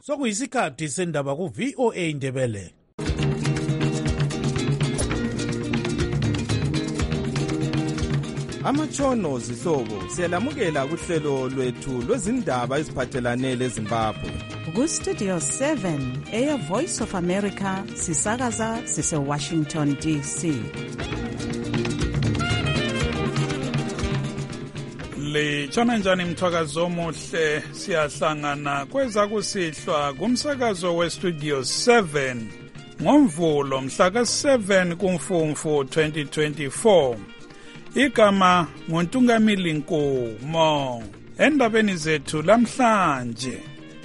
Sokuyisikhathi sendaba ku VOA Ndebele. Amatshono zihlobo siyalamukela kuhlelo lwethu lwezindaba eziphathelane leZimbabwe. Ku-Studio 7 Air Voice of America sisakaza sise-Washington DC. Litshona njani mthwakazo omuhle, siyahlangana kweza kusihlwa kumsakazo we-Studio 7 ngoMvulo mhla ka-7 kuMfumfu 2024. Igama nguNtungamili Nkumo. Endabeni zethu lamhlanje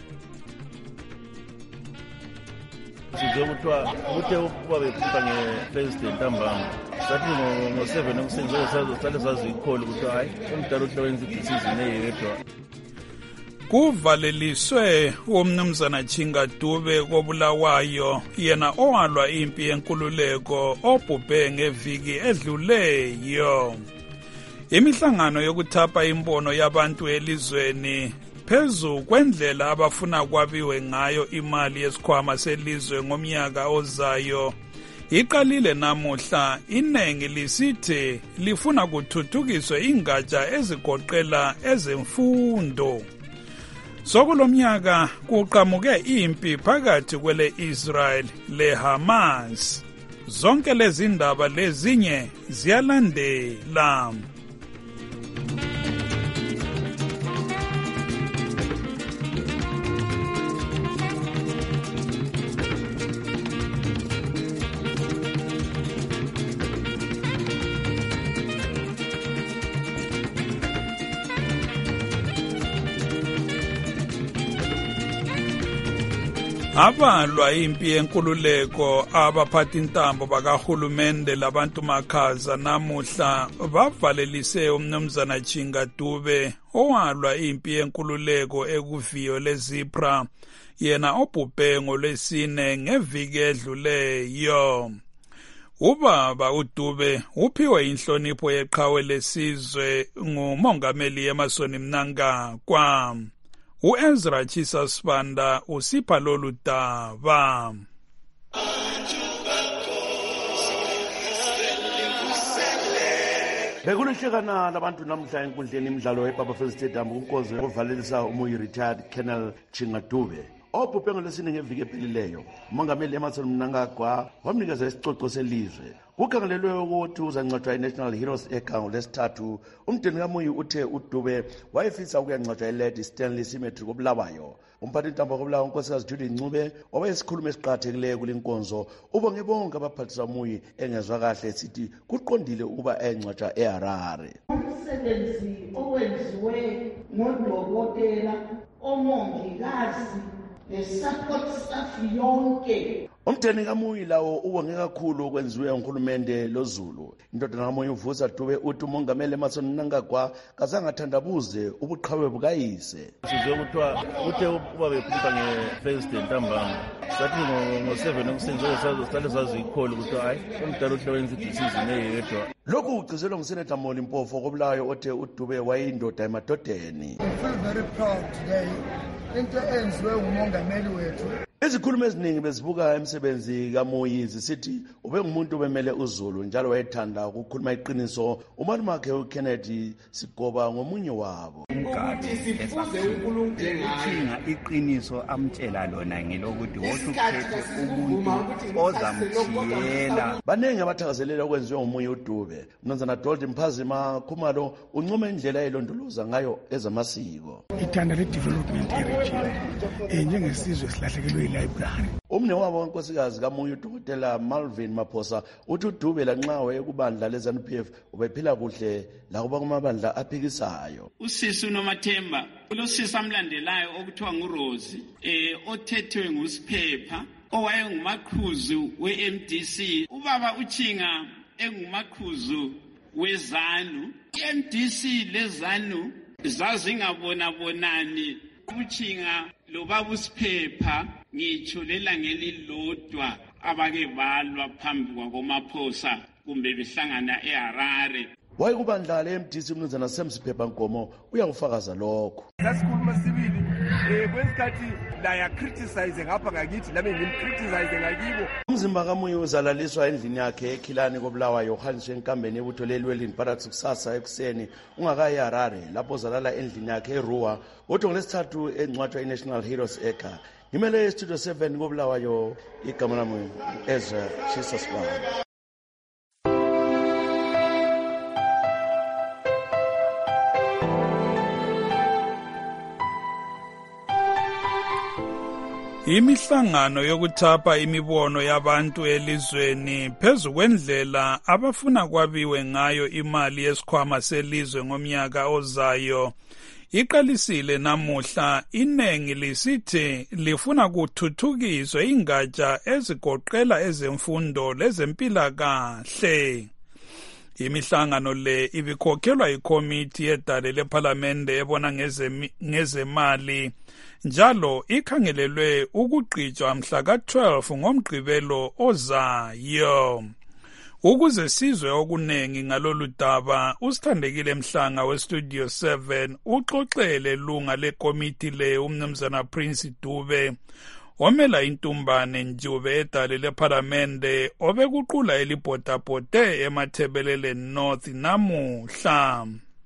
sizokuthiwa kuthe ukuba bekhipha nge-president ambanga sathi ngo-7 ekuseni sale sazikhole ukuthi hayi umdala uthi wenza idecision eyedwa. Kuvaleliswe umnumzana Chinga Dube koBulawayo, yena owalwa impi yenkululeko obhubhe ngeviki edluleyo. Imihlangano yokuthapha imbono yabantu elizweni phezu kwendlela abafuna kwabiwe ngayo imali yesikhwama selizwe ngomnyaka ozayo iqalile namuhla. Inengi lisithi lifuna kuthuthukiswe ingatsha ezigoqela ezemfundo. Sokulomnyaka kuqhamuke impi phakathi kwele Israel le Hamas. Zonke lezi ndaba lezinye ziyalandela. Abalwa impi yenkululeko abaphathi intambo bakahulumende labantu makhaza namuhla bavalelise umnumzana Chinga Dube owalwa impi yenkululeko ekuviyo leZipra, yena obhubhe ngolwesine ngeviki edluleyo. Ubaba uDube uphiwe inhlonipho yeqhawe lesizwe ngumongameli Emmerson Mnangagwa. U-Ezra Chisa Sibanda usipha lolu daba. Bekulihlekana labantu namhla enkundleni imidlalo ePapa Stadium kunkonzo yokuvalelisa umuyi-retired Colonel Chinga Dube obhubhe ngolwesine ngeviki ephelileyo. Umongameli Emmerson Mnangagwa wamnikeza isicoco selizwe. Kukhangelelwe ukuthi uzangcwatshwa i-National Heroes egango lesithathu. Umndeni kaMuyi uthe uDube wayefisa ukuyangcwatshwa eLady Stanley Cemetery koBulawayo. Umphathi intambo koBulawayo unkosikazi Judy Ncube owayesikhuluma esiqakathekileyo kule nkonzo ubonge bonke abaphathisa uMuyi engezwa kahle sithi kuqondile ukuba engcwatshwa eHarare. Umsebenzi owenziwe ngodokotela, omongikazi le-support staff yonke. Umndeni kaMuyi lawo ubonge kakhulu okwenziwe nguhulumende loZulu. Indodana kaMuyi uVusa Dube uthi umongameli Emmerson Mnangagwa kazangathandabuze ubuqhawe bukayise. Sizokuthiwa kuthe ukuba bekhipha nge-president ambanga sathi ngo-7 ekuseni sale sazikhole ukuthi hayi umdala uthi wenza idecision eyedwa. Lokhu kugcizelwa nguSenator Moli Mpofu koBulawayo othe uDube wayeyindoda emadodeni. I feel very proud today into enziwe ngumongameli wethu. Izikhulumi eziningi bezibuka emsebenzi kaMuyi zisithi ube ngumuntu obemele uZulu njalo wayethanda ukukhuluma iqiniso. Umalumakhe uKennedy Sigoba ngomunye wabo. Ukuthi sifuze uNkulunkulu njengaye iqiniso amtshela lona ngelokuthi wosukhethe umuntu ozamthiyela. Banenge abathakazelela okwenziwe nguMuyi uDube. Mnumzana Donald Mphazima Khumalo uncoma indlela elondoloza ngayo ezamasiko. Ithanda le-development area njengesizwe silahlekelwe i-library. Umne wabo wenkosikazi kaMuyi uDokotela Malvin Maphosa uthi uDube lanxa wayekubandla leZANU-PF ubephila kuhle lakuba kumabandla aphikisayo. Usisi uNomathemba ulosisi amlandelayo okuthiwa nguRosi othethwe nguSiphepha owayengumaqhuzu we-MDC. Ubaba uChinga engumaqhuzu weZANU. I-MDC leZANU zazingabonabonani. UChinga lo baba uSiphepha ngitsho lelangeli abake balwa phambi kwakomaphosa kumbe behlangana eHarare. Wayekubandla le-MDC umnumzana Semsiphepha Nkomo uyakufakaza lokho. Lasikhuluma sibili kwesikhathi la ya-criticize ngapha ngakithi lami ngim-criticize ngakibo. Umzimba kaMuyi uzalaliswa endlini yakhe ekhilani koBulawayo uhanjiswe enkambeni ebuthole elwelini phakathi kusasa ekuseni ungakayi eHarare lapho uzalala endlini yakhe eRuwa kodwa ngolesithathu engcwatshwa i-National Heroes Acre. Ngimele estudio 7 koBulawayo igama lami Ezra Chisasibaba. Imihlangano yokuthapha imibono yabantu elizweni phezu kwendlela abafuna kwabiwe ngayo imali yesikhwama selizwe ngomnyaka ozayo iqalisile namuhla. Inengi lisithi lifuna kuthuthukiswe ingatsha ezigoqela ezemfundo lezempilakahle. Imihlangano le ibikhokhelwa ikomiti yedale lephalamende ebona ngezemali njalo ikhangelelwe ukugqitshwa mhla ka-12 ngoMgqibelo ozayo. Ukuze sizwe okunengi ngalolu daba, uSithandekile Mhlanga weStudio 7 uxoxele lunga lekomiti le uMnumzana Prince Dube omela intumbane Njube edale lephalamende obekuqula elibhodabhode eMathebelele North namuhla.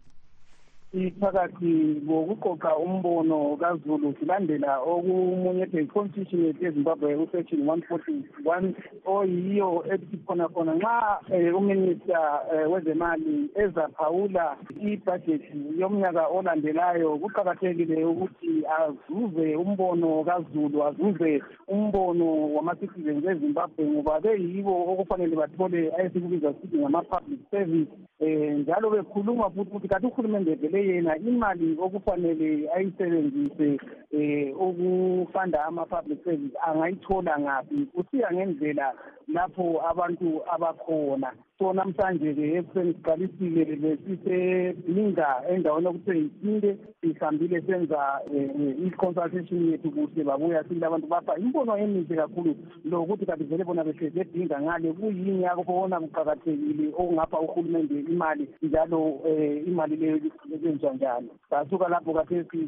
Iphakathi ngokuqoqa umbono kaZulu silandela okumunyethe i-Constitution yeZimbabwe usection 141 oyiyo ethi khona nxa uminister wezemali ezaphawula ibudget yomnyaka olandelayo kuqakathekile ukuthi azuze umbono kaZulu, azuze umbono wama-citizens eZimbabwe ngoba beyibo okufanele bathole ayesikubiza sithi ngama-public service. Njalo bekhuluma futhi ukuthi kanti uhulumende vele yena imali okufanele ayisebenzise ukufanda ama-public service angayithola ngaphi, kusiya ngendlela lapho abantu abakhona. So namhlanje-ke ekuseni siqalisile besiseBinga endaweni okuthiwa yiSinde, sihambile senza i-consultation yethu kuhle babuya sile abantu bapha imbono emihle kakhulu lokuthi kanti vele bona behlezi eBinga ngale kuyini yakubona kuqakathekile okungapha uhulumende imali njalo imali leyo yenziwa njalo. Sasuka lapho kathesi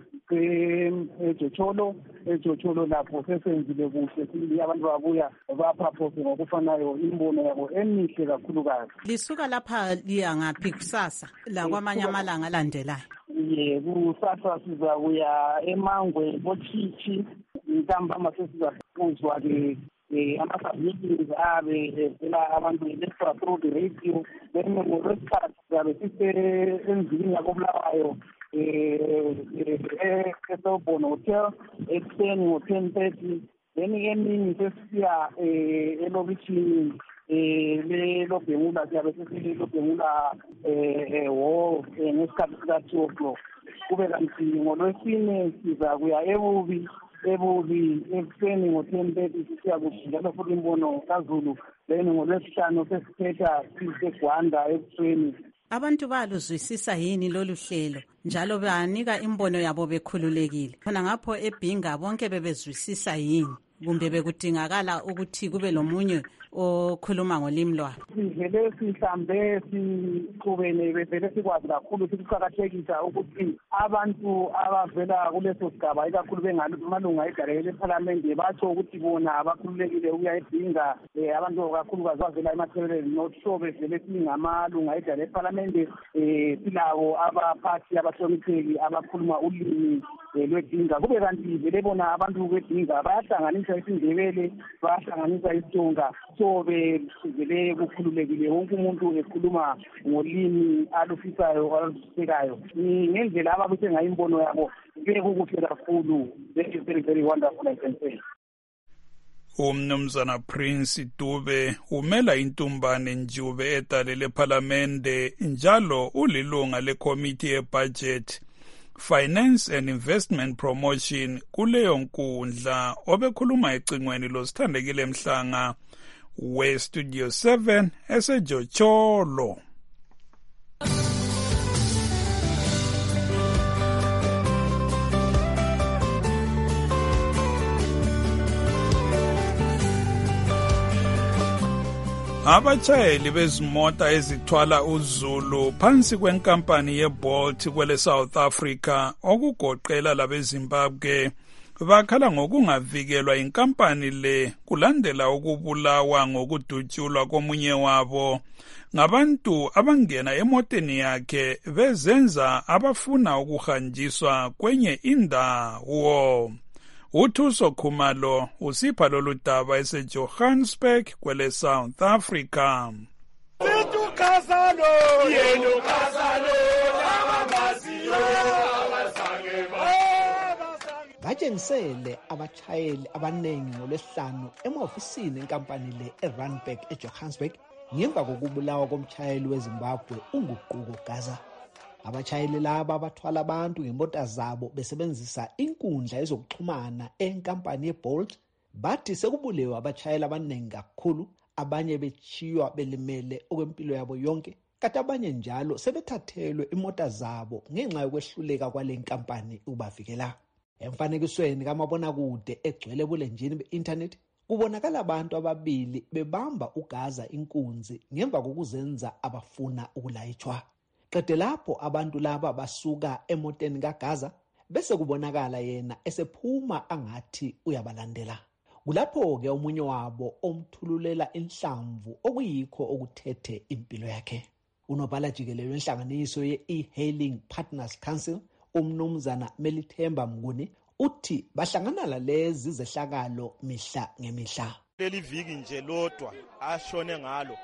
eJotsholo lapho sesenzile kuhle sile abantu babuya baphaphoze ngokufanayo imbono yabo emihle kakhulukazi. Lisuka lapha liya ngaphi kusasa la kwamanye amalanga alandelayo? Kusasa sizakuya eMangwe boTshichi ntambama sesizakuzwa-ke ama-submeetings abe evela abantu electoral through the radio. Then ngolwesithathu sizabe sisenzini yakoBulawayo eSelbourne Hotel ekuseni ngo-10:30. Then emini sesisiya elokitshini leLobhengula siyabe sesileLobhengula hall ngesikhathi sika-2 o'clock. Kube kanti ngolwesine sizakuya ebubi ekuseni ngo-10:30 sisiya njalo futhi imbono kaZulu. Then ngolwesihlanu sesithetha siseGwanda ekuseni. Abantu baluzwisisa yini lolu hlelo njalo banika imbono yabo bekhululekile? Khona ngapho eBinga bonke bebezwisisa yini kumbe bekudingakala ukuthi kube lomunye okhuluma ngolimi lwabo? Sivele sihlambe siqhubene bevele sikwazi kakhulu sikuqakathekisa ukuthi abantu abavela kuleso sigaba ikakhulu bengamalunga edale lephalamende batsho ukuthi bona abakhululekile ukuya eBinga. Abantu kakhulukazi bavela eMathebelele North Shore bevele singamalunga edale lephalamende. Silabo abaphathi abahlonipheki abakhuluma ulimi lweBinga. Kube kanti vele bona abantu beBinga bayahlanganisa isiNdebele, bayahlanganisa isiTonga. So bevele kukhululekile wonke umuntu ekhuluma ngolimi alufisayo aluzwisekayo. Ngendlela ababuse ngayo imbono yabo bekukuhle kakhulu. That is very, very wonderful, I can say. Umnumzana Prince Dube umela intumbane Njube edale lephalamende njalo ulilunga lekomiti yebudget, Finance and Investment Promotion kuleyo nkundla. Obekhuluma ecingweni loSithandekile Mhlanga weStudio 7 eseJotsholo. Abatshayeli bezimota ezithwala uzulu phansi kwenkampani yeBolt kwele South Africa okugoqela labeZimbabwe bakhala ngokungavikelwa inkampani le kulandela ukubulawa ngokudutshulwa komunye wabo ngabantu abangena emoteni yakhe bezenza abafuna ukuhanjiswa kwenye indawo. Uthuso Khumalo usipha lolu daba eseJohannesburg kwele South Africa. Batshengisele abatshayeli abanengi ngolwesihlanu emahofisini enkampani le eRandburg eJohannesburg ngemva kokubulawa komtshayeli weZimbabwe uNguquko Gaza. Abatshayeli laba bathwala abantu ngemota zabo besebenzisa inkundla ezokuxhumana enkampani yeBolt bathi sekubulewe abatshayeli abanengi kakhulu, abanye bechiywa belimele okwempilo yabo yonke, kanti abanye njalo sebethathelwe imota zabo ngenxa yokwehluleka kwale nkampani ukubavikela. Emfanekisweni kamabonakude egcwele bulenjini be-internet kubonakala abantu ababili bebamba uGaza inkunzi ngemva kokuzenza abafuna ukulayitshwa. Qede lapho abantu laba basuka emoteni kaGaza bese kubonakala yena esephuma angathi uyabalandela. Kulapho-ke omunye wabo omthululela inhlamvu okuyikho okuthethe impilo yakhe. Unobhala jikelele wenhlanganiso ye-E-Hailing Partners Council umnumzana Melithemba Mnguni uthi bahlangana lalezi zehlakalo mihla ngemihla. Leli viki nje lodwa ashone ngalo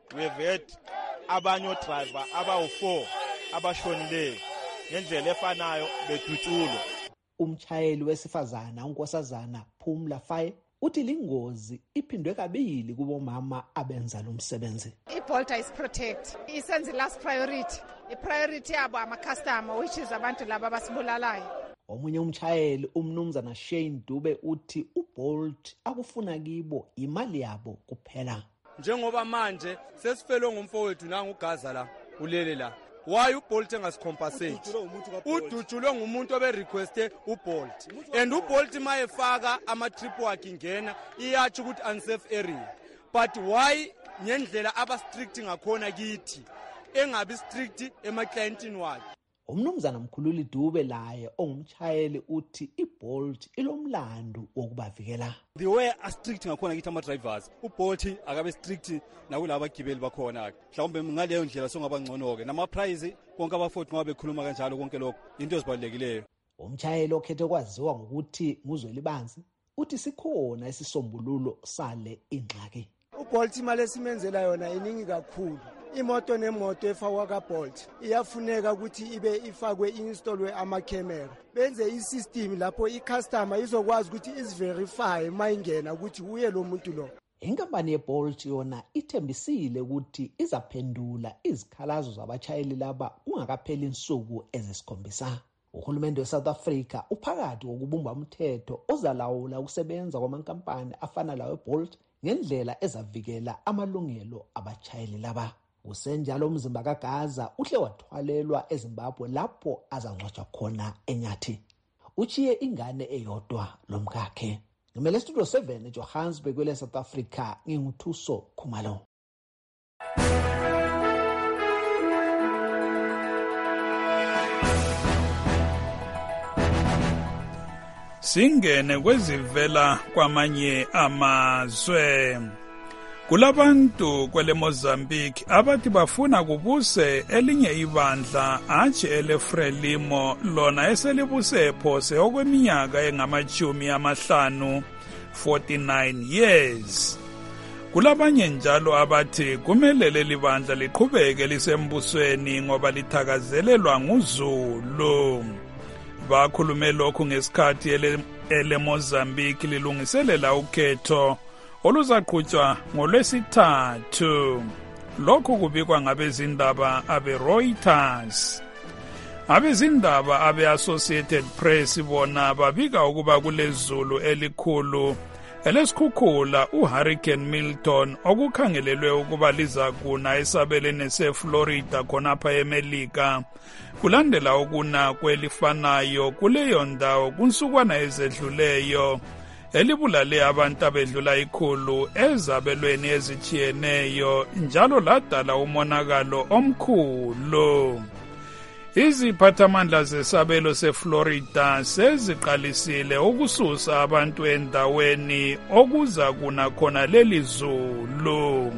wevet abanye odriver abawu4 abashonileyo ngendlela efanayo bedutshulwa. Umtshayeli wesifazana uNkosazana Phumla Faye uthi lingozi iphindwe kabili kubomama abenza lo msebenzi. iBolt is protect isenze last priority. I-priority yabo ama-customer which is abantu laba abasibulalayo. Omunye umtshayeli umnumzana Shane Dube uthi uBolt akufuna kibo imali yabo kuphela. Njengoba manje sesifelwe ngumfowethu nanguGaza la ulele la. Why uBolt engascompensate? Udutshulwe ngumuntu oberequeste uBolt. And uBolt mayefaka ama-trip wakhe ingena iyathi ukuthi unsafe area. But why ngendlela aba-strict ngakhona kithi engabi strict ema-clientini wakhe? Umnumzana Mkhululi Dube laye ongumtshayeli uthi iBolt ilomlando wokubavikela. The way a strict ngakhona kithi ama-drivers uBolt akabe strict nakulabo abagibeli bakhona. Mhlawumbe ngaleyo ndlela songaba ngcono-ke nama-price konke abafowethu ngoba bekhuluma kanjalo konke lokho into ezibalulekileyo. Umtshayeli okhethe kwaziwa ngokuthi nguZwelibanzi uthi sikhona isisombululo sale ingxaki. uBolt imali esimenzela yona iningi kakhulu. Imoto nemoto efakwa kaBolt iyafuneka ukuthi ibe ifakwe installwe ama-camera. Benze i-system lapho i-customer izokwazi ukuthi isiverify mayingena ukuthi uye lo muntu lo. Inkampani yeBolt yona ithembisile ukuthi izaphendula izikhalazo zabatshayeli laba kungakapheli insuku ezisikhombisa. Uhulumende weSouth Africa uphakathi kokubumba umthetho ozalawula ukusebenza kwamankampani afana lawo eBolt ngendlela ezavikela amalungelo abatshayeli laba. Kusenjalo umzimba kaGaza uhle wathwalelwa eZimbabwe lapho azangcwatshwa khona eNyathi. Uchiye ingane eyodwa lomkakhe. Ngimele Studio 7 eJohannesburg kwele South Africa nginguthuso Khumalo. Singene kwezivela kwamanye amazwe. Kulabantu kwele Mozambique abathi bafuna kubuse elinye ibandla athi eleFrelimo lona eselibuse phose okweminyaka engama-50 49 years. Kulabanye njalo abathi kumele leli bandla liqhubeke lisembusweni ngoba lithakazelelwa nguZulu. Bakhulume lokhu ngesikhathi ele Mozambique lilungiselela ukhetho oluzaqhutshwa ngoLwesithathu. Lokhu kubikwa ngabezindaba abeReuters. Abezindaba abeAssociated Press bona babika ukuba kulezulu elikhulu elesikhukhula uHurricane Milton okukhangelelwe ukuba lizakuna esabeleni seFlorida khonapha eMelika kulandela ukuna kwelifanayo kuleyo ndawo kunsukwana ezedluleyo elibulale abantu abedlula 100 ezabelweni ezitshiyeneyo njalo ladala umonakalo omkhulu. Iziphathamandla zesabelo seFlorida seziqalisile ukususa abantu endaweni okuza kuna khona leli zulu.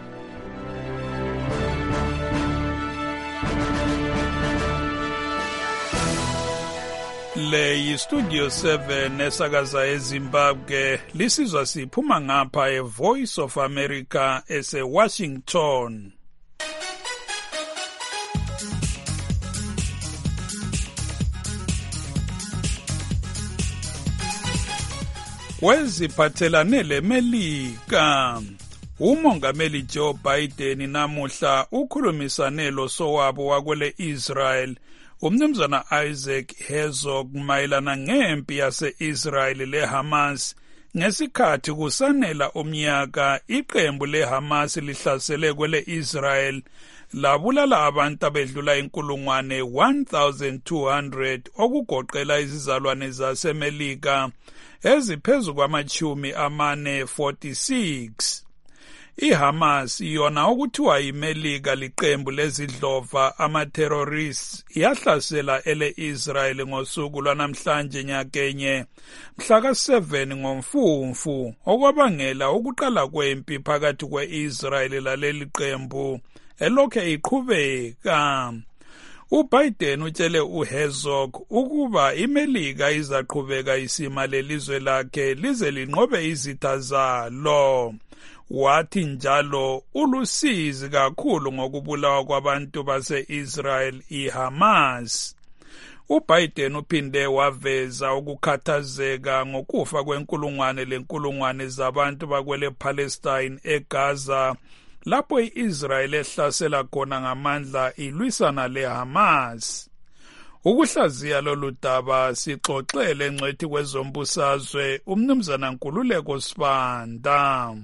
Le yiStudio 7 esakaza eZimbabwe, lisizwa siphuma ngapha eVoice of America eseWashington. Weziphathelane leMelika, umongameli Joe Biden namuhla ukhulumisane losowabo wakwele Israel umnumzana Isaac Herzog mayelana ngempi yase-Israel leHamas ngesikhathi kusanela umnyaka iqembu leHamas lihlasele kwele Israel labulala abantu abedlula 1,200 okugoqela izizalwane zaseMelika eziphezu kwama-46. IHamas yona okuthiwa yiMelika liqembu lezidlova ama-terrorists yahlasela ele-Israel ngosuku lwanamhlanje nyakenye mhla ka-7 ngoMfumfu okwabangela ukuqala kwempi phakathi kwe-Israel laleli qembu elokhe iqhubeka. uBiden utshele uHerzog ukuba iMelika izaqhubeka isima lelizwe lakhe lize linqobe izitha zalo. Wathi njalo ulusizi kakhulu ngokubulawa kwabantu base-Israel iHamas. uBiden uphinde waveza ukukhathazeka ngokufa kwenkulungwane zabantu bakwele Palestine eGaza lapho i-Israel ehlasela khona ngamandla ilwisana leHamas. Ukuhlaziya lolu daba sixoxele ngcwethi kwezombusazwe umnumzana Nkululeko Sibanda.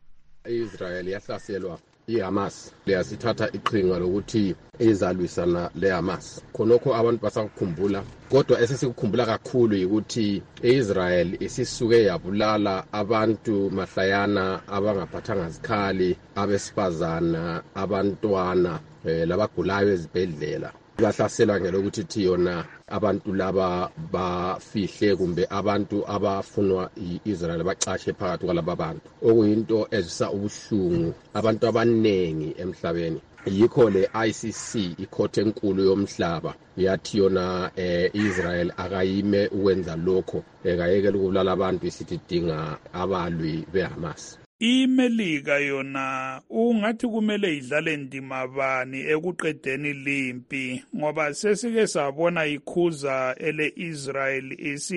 Israel yahlaselwa iHamas leyasithatha iqhinga lokuthi izalwisana leHamas. Khonokho abantu basakukhumbula, kodwa esesikukhumbula kakhulu ukuthi iIsrael isisuke yabulala abantu mahlayana abangaphathanga zikhali, abesifazana, abantwana, labagulayo ezibhedlela. Bahlasela ngelokuthi thiyona abantu laba bafihle kumbe abantu abafunwa iIsrael bacashe phakathi kwalaba bantu, okuyinto ezisa ubuhlungu abantu abanengi emhlabeni. Yikho le ICC ikhothe enkulu yomhlaba yathi yona Israel akayime ukwenza lokho, ekayekela ukubulala abantu isithi dinga abalwi beHamas. IMelika yona ungathi kumele idlale ndima bani ekuqedeni limpi, ngoba sesike sabona ikhuza ele-Israel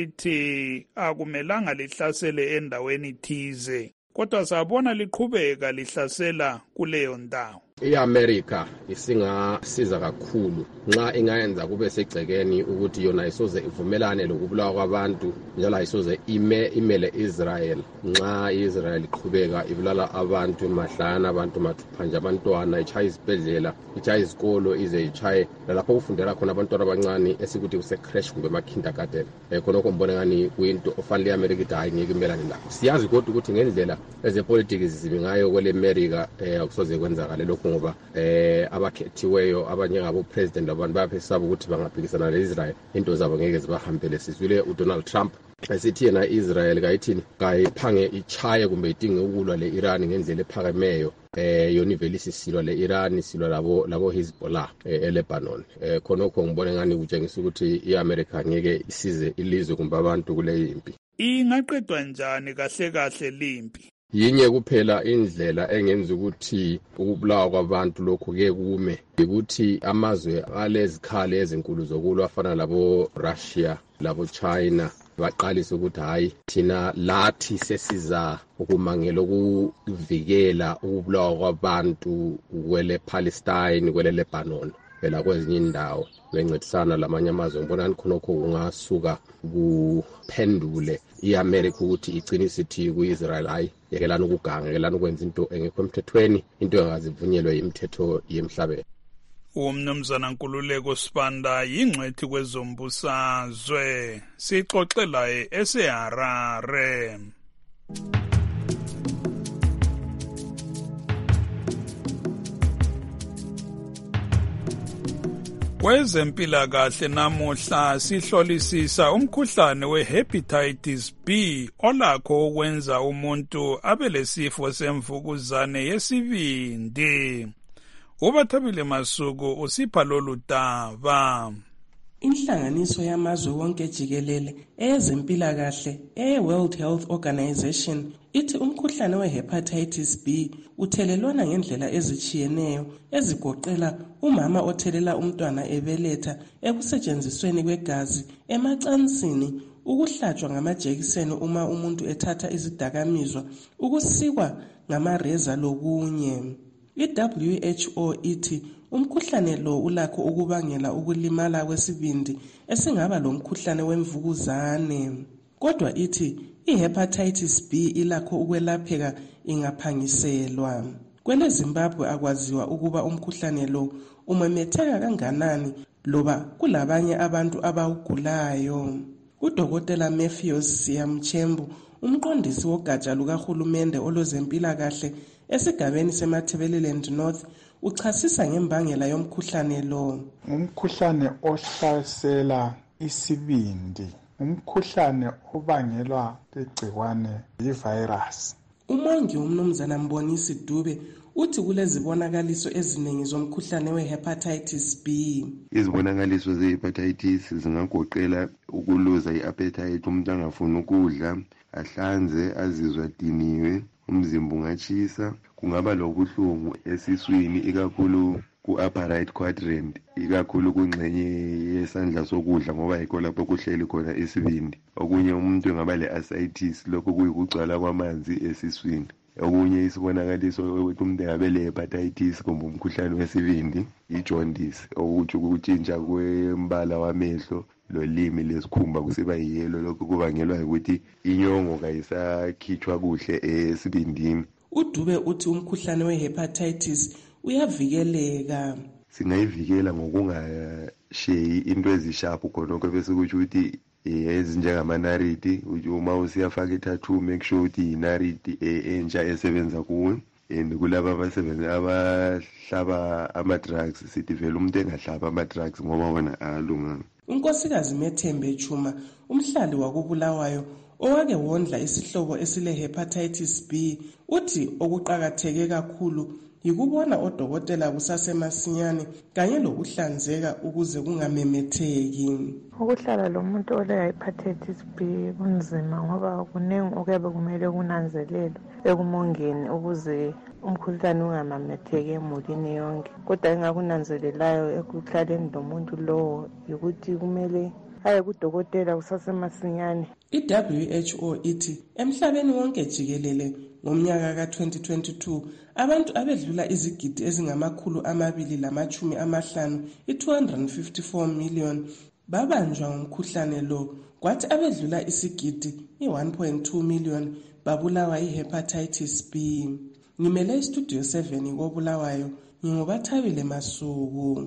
isithi akumelanga lihlasele endaweni thize, kodwa sabona liqhubeka lihlasela kuleyo ndawo. IAmerica isingasiza kakhulu nxa ingayenza kube segcekeni ukuthi yona isoze ivumelane lokubulawa kwabantu njalo isoze imele Israel nxa Israel iqhubeka ibulala abantu mahlayana, abantu mathupha abantwana, ichaya izibhedlela, ichaya izikolo, ize ichaye lapho kufundela khona abantwana abancane esikuthi kuse crash kumbe kindergarten. Khonokho mbone ngani kuyinto ofanele iAmerica ithi hayi ngeke imelane lakho. Siyazi kodwa ukuthi ngendlela ezepolitiki zizibi ngayo kwele America akusoze kwenzakale lokho, ngoba abakhethiweyo abanye ngabo president abantu bayaphesaba ukuthi bangaphikisana leIsrael, into zabo ngeke zibahambele. Sizwile uDonald Trump esithi yena Israel kayithini kayiphange ichaye kumbe idinge ukulwa leIran ngendlela ephakemeyo, yona ivelisi silwa leIran, silwa labo Hezbollah eLebanon. Khonokho ngibone ngani kutshengisa ukuthi iAmerica ngeke isize ilizwe kumbe abantu kule impi. Ingaqedwa njani kahle kahle limpi? Yinye kuphela indlela engenza ukuthi ukubulawa kwabantu lokho ke kume, ukuthi amazwe alezikhali ezinkulu zokulwa afana labo Russia, labo China baqalisa ukuthi hayi thina lathi sesiza ukumangela ukuvikela ukubulawa kwabantu kwele Palestine, kwele Lebanon, phela kwezinye indawo bencedisana lamanye amazwe. Ngibona khonokho kungasuka kuphendule iAmerica ukuthi iqinise ithi kuIsrael hayi yekelana ukuganga, yekelana ukwenza into engekho emthethweni, into engazivunyelwe imithetho yemhlabeni. Umnumzana Nkululeko Sibanda yingcwethi kwezombusazwe. Sixoxela eseHarare. Kwezempilakahle namuhla sihlolisisa umkhuhlane we-hepatitis B olakho ukwenza umuntu abe lesifo semvukuzane yesibindi. Ubathabile Masuku usipha lolu daba. Inhlanganiso yamazwe wonke jikelele eyezempilakahle World Health Organization ithi umkhuhlane we-hepatitis B uthelelwana ngendlela ezitshiyeneyo ezigoqela umama othelela umntwana ebeletha, ekusetshenzisweni kwegazi, emacansini, ukuhlatshwa ngamajekiseni uma umuntu ethatha izidakamizwa, ukusikwa ngamareza lokunye. I-WHO ithi umkhuhlane lo ulakho ukubangela ukulimala kwesibindi esingaba lomkhuhlane wemvukuzane. Kodwa ithi i-hepatitis B ilakho ukwelapheka ingaphangiselwa. Kwele Zimbabwe akwaziwa ukuba umkhuhlane lo umemetheka kanganani loba kulabanye abantu abawugulayo. Udokotela Matthews Siyamchembu, umqondisi wogatsha lukahulumende olwezempilakahle esigabeni seMatabeleland North, uchasisa ngembangela yomkhuhlane lo. Umkhuhlane ohlasela isibindi, umkhuhlane obangelwa ligciwane yivirus. Umongi umnumzana Mbonisi Dube uthi kulezibonakaliso eziningi zomkhuhlane we-hepatitis B. Izibonakaliso ze-hepatitis zingagoqela ukuluza i-appetite, umuntu angafuni ukudla, ahlanze, azizwe adiniwe, umzimba ungatshisa, kungaba lobuhlungu esiswini ikakhulu ku-upper right quadrant, ikakhulu kungxenye yesandla sokudla ngoba yikho lapho kuhleli khona isibindi. Okunye umuntu engaba le-ascites, lokho kuyikugcwala kwamanzi esiswini. Okunye isibonakaliso ukuthi umuntu engabe le-hepatitis kumbe umkhuhlane wesibindi, i-jaundice, okuthi ukutshintsha kwembala wamehlo lolimi lesikhumba kusiba yiyelo. Lokho kubangelwa ukuthi inyongo kayisakhitshwa kuhle esibindini. uDube uthi umkhuhlane we-hepatitis uyavikeleka. Singayivikela ngokungasheyi into ezisharp khonokho bese kuthi ukuthi ezinjengamanariti, uma usiyafaka i-tattoo make sure ukuthi yinariti entsha esebenza kuwe. And kulaba abahlaba ama-drugs sithi vele umuntu engahlaba ama-drugs ngoba wona alunganga. Unkosikazi Methembe Chuma, umhlali wakubulawayo owake wondla isihlobo esile-hepatitis B, uthi okuqakatheke kakhulu yikubona odokotela kusasemasinyane kanye lokuhlanzeka ukuze kungamemetheki. Ukuhlala lomuntu ole-hepatitis B kunzima ngoba kuningi okuyabe kumele kunanzelelwe ekumongeni ukuze umkhuhlane ungamametheki emulini yonke. Kodwa engakunanzelelayo ekuhlaleni lomuntu lowo yikuthi kumele aye kudokotela kusasemasinyane. I-WHO ithi emhlabeni wonke jikelele ngomnyaka ka-2022 abantu abedlula izigidi ezingama250 i-254 million babanjwa ngumkhuhlane lo, kwathi abedlula isigidi i-1.2 million babulawa i-hepatitis B. Ngimele istudio 7 koBulawayo, ngingubathabile Masuku.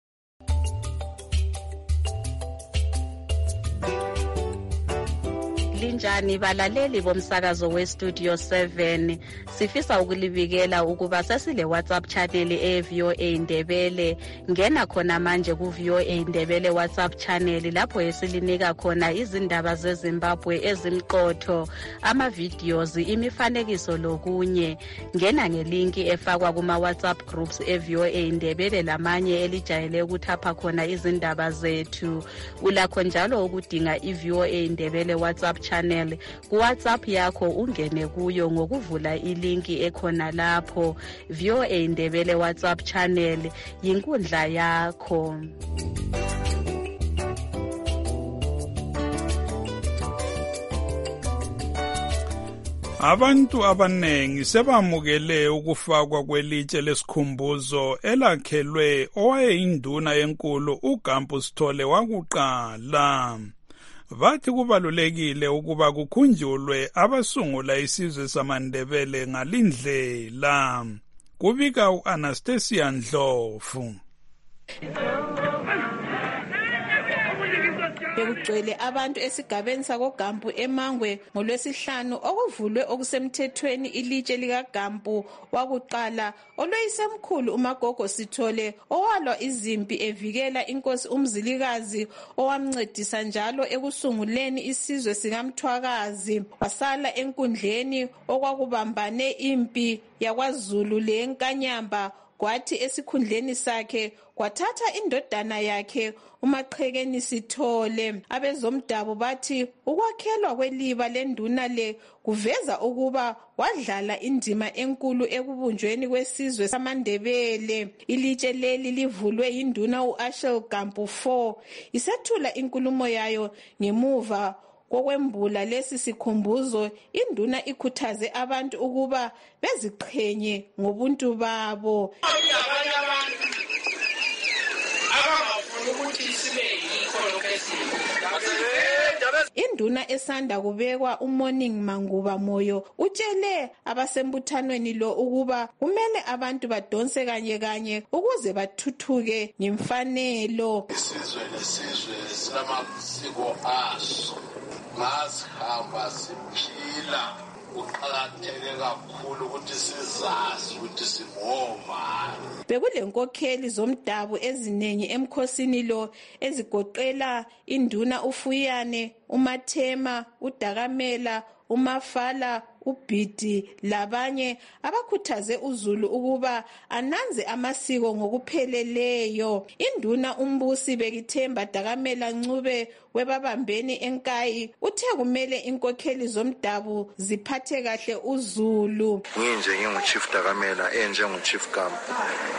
Linjani balaleli bomsakazo westudio 7, sifisa ukulibikela ukuba sesile WhatsApp channel eVOA Ndebele. Ngena khona manje kuVOA Ndebele WhatsApp channel lapho esilinika khona izindaba zeZimbabwe ezimqotho, ama-videos, imifanekiso lokunye. Ngena ngelinki efakwa kuma WhatsApp groups eVOA Ndebele lamanye elijayele ukuthapha khona izindaba zethu. Ulakho njalo ukudinga iVOA Ndebele WhatsApp channel ku-WhatsApp yakho, ungene kuyo ngokuvula ilinki ekhona lapho. VOA Ndebele WhatsApp channel yinkundla yakho. Abantu abanengi sebamukele ukufakwa kwelitshe lesikhumbuzo elakhelwe owayeyinduna enkulu uGampu Sithole wakuqala. Bathi kubalulekile ukuba kukhunjulwe abasungula isizwe samaNdebele ngalindlela. Kubika uAnastasia Ndlovu. Bekugcwele abantu esigabeni sakoGampu eMangwe ngoLwesihlanu okuvulwe okusemthethweni ilitshe likaGampu wakuqala oloyisemkhulu uMagogo Sithole owalwa izimpi evikela inkosi uMzilikazi owamncedisa njalo ekusunguleni isizwe sikaMthwakazi. Wasala enkundleni okwakubambane impi yakwaZulu leNkanyamba, kwathi esikhundleni sakhe kwathatha indodana yakhe uMaqhekeni Sithole. Abezomdabu bathi ukwakhelwa kweliba lenduna le kuveza ukuba wadlala indima enkulu ekubunjweni kwesizwe samaNdebele. Ilitshe leli livulwe yinduna uAshel Gampu 4 isethula inkulumo yayo ngemuva kokwembula lesi sikhumbuzo. Induna ikhuthaze abantu ukuba beziqhenye ngobuntu babo. Induna esanda kubekwa uMorning Manguba Moyo utshele abasembuthanweni lo ukuba kumele abantu badonse kanye kanye ukuze bathuthuke ngemfanelo. Isizwe lesizwe sinamasiko aso, masihamba siphila. Kuqakatheke kakhulu ukuthi sizazi ukuthi singobani. Bekule nkokheli zomdabu eziningi emkhosini lo ezigoqela induna uFuyane, uMathema, uDakamela, uMafala, uBhidi labanye abakhuthaze uZulu ukuba ananze amasiko ngokupheleleyo. Induna uMbusi Bekithemba Dakamela Ncube webabambeni eNkayi uthe kumele inkokheli zomdabu ziphathe kahle uZulu. Nginje nginguChief Dakamela enjengoChief Gampu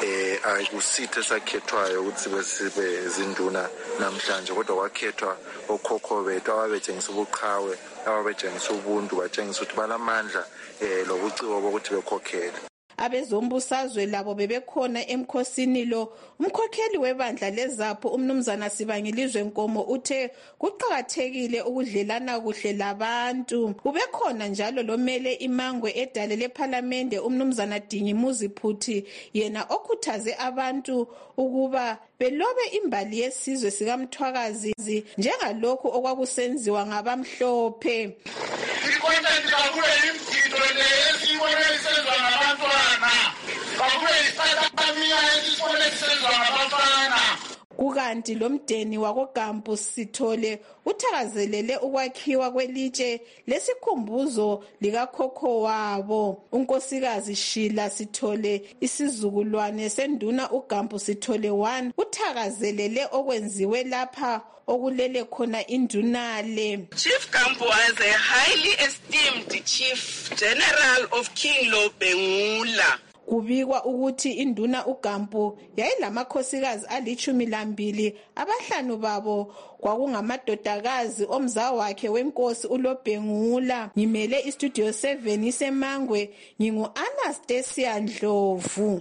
akusithe sakhethwayo ukuthi sibe zinduna namhlanje, kodwa kwakhethwa okhokho bethu ababetshengisa ubuqhawe, ababetshengisa ubuntu, batshengisa ukuthi balamandla lobuciko bokuthi bekhokhele. Abezombusazwe labo bebekhona emkhosini lo. Umkhokheli webandla leZapho uMnumzana Sibangilizwe Nkomo uthe kuqhakathekile ukudlelana kuhle labantu. Ubekhona njalo lomele iMangwe edale leParliament uMnumzana Dingimuzi Phuthi, yena okhuthaze abantu ukuba belobe imbali yesizwe sikaMthwakazi njengalokho okwakusenziwa ngabamhlophe. Ikontent kakube imgidi lesibone isenzwa ngabantwana, kakube isatamiya esibone isenzwa ngabantwana. Kukanti lomdeni wakoGampu Sithole uthakazelele ukwakhiwa kwelitshe lesikhumbuzo likakhokho wabo. Unkosikazi Shila Sithole, isizukulwane senduna uGampu Sithole 1, uthakazelele okwenziwe lapha okulele khona indunale. Chief Gampu was a highly esteemed Chief General of King Lobengula. Kubikwa ukuthi induna uGampu yayilamakhosikazi ali12, abahlanu babo kwakungamadodakazi omzawa wakhe wenkosi uLobengula. Ngimele iStudio 7 iseMangwe, ngingu-Anastasia Ndlovu.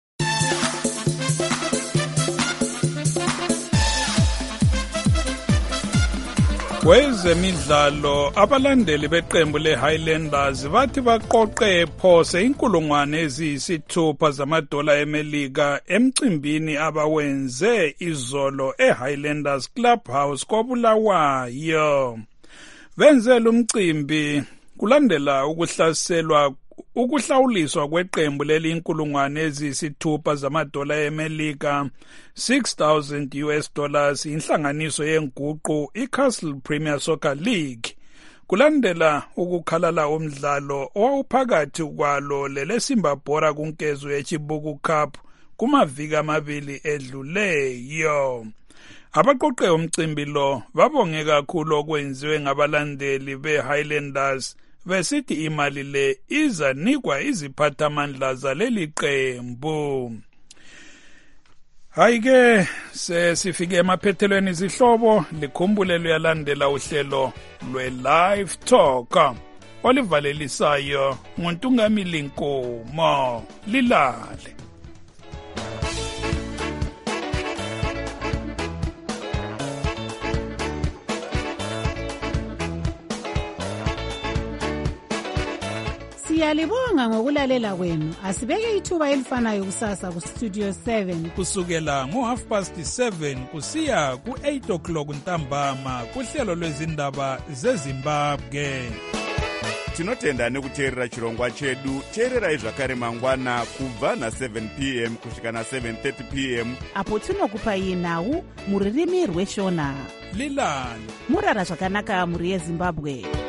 Kwezemidlalo, abalandeli beqembu leHighlanders bathi baqoqe phose inkulungwane eziyisithupha zamadola eMelika emcimbini abawenze izolo eHighlanders Clubhouse koBulawayo. Benzela umcimbi kulandela ukuhlawuliswa kweqembu leli inkulungwane eziyisithupha zamadola eMelika, $6,000 inhlanganiso yenguqu iCastle Premier Soccer League, kulandela ukukhalala umdlalo owawuphakathi kwalo leleSimbabhora kunkezo yeChibuku Cup kumaviki amabili edluleyo. Abaqoqe umcimbi lo babonge kakhulu okwenziwe ngabalandeli beHighlanders, besithi imali le izanikwa iziphathamandla zaleli qembu. Hayi-ke sesifike emaphethelweni izihlobo, likhumbule luyalandela uhlelo lwe-Live Talk olivalelisayo nguNtungamili Nkomo. Lilale. Siyalibonga ngokulalela kwenu. Asibeke ithuba elifanayo kusasa ku Studio 7 kusukela ngo7:30 kusiya ku8:00 ntambama kuhlelo lwezindaba zeZimbabwe. Tinotenda nekuteerera chirongwa chedu. Teererai zvakare mangwana kubva na7 p.m. kusvika na7:30 p.m. apo tinokupai nhau muririmi rweshona. Lilani murara zvakanaka muri yeZimbabwe.